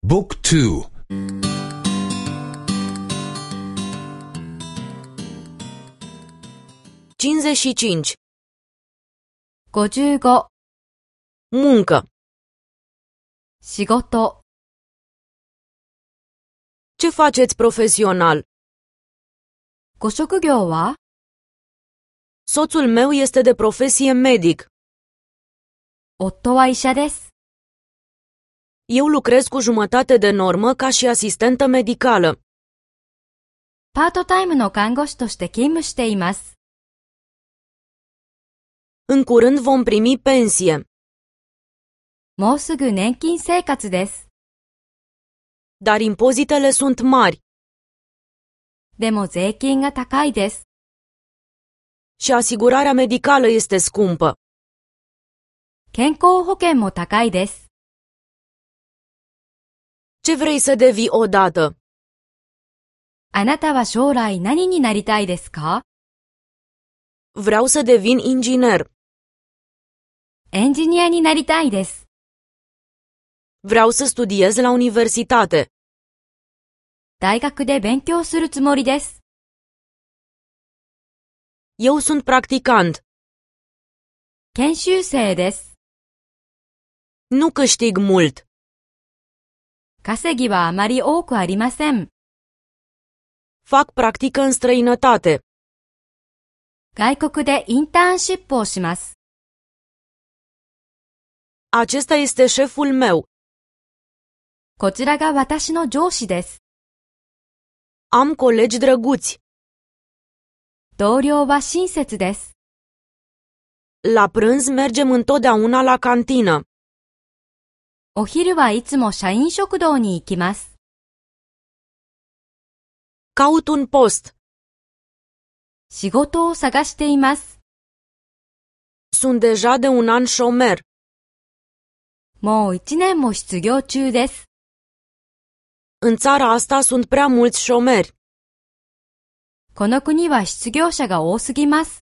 Book 2. 55. 55. Muncă. 仕事。 Ce faceți profesional? ご職業は？ Soțul meu este de profesie medic. 夫は医者です。 Eu lucrez cu jumătate de normă ca și asistentă medicală. パートタイムの看護師として勤務しています。 În curând vom primi pensie. もうすぐ年金生活です。 Dar impozitele sunt mari. でも税金が高いです。 Și asigurarea medicală este scumpă. 健康保険も高いです。 Ce vrei să devii odată? あなたは将来何になりたいですか？ Vreau să devin inginer. エンジニアになりたいです。 Vreau să studiez la universitate. 大学で勉強するつもりです。 Eu sunt practicant. 研修生です。 Nu câștig mult. 稼ぎはあまり多くありません。 Fac practică în străinătate. 外国でインターンシップをします。 Acesta este șeful meu. こちらが私の上司です。 Am colegi drăguți. 同僚は親切です。 La prânz mergem întotdeauna la cantină. お昼はいつも社員食堂に行きます。 Caut un post. 仕事を探しています。 Sunt deja de un an șomer. もう1年も失業中です。 În țara asta sunt prea mulți șomeri. この国は失業者が多すぎます。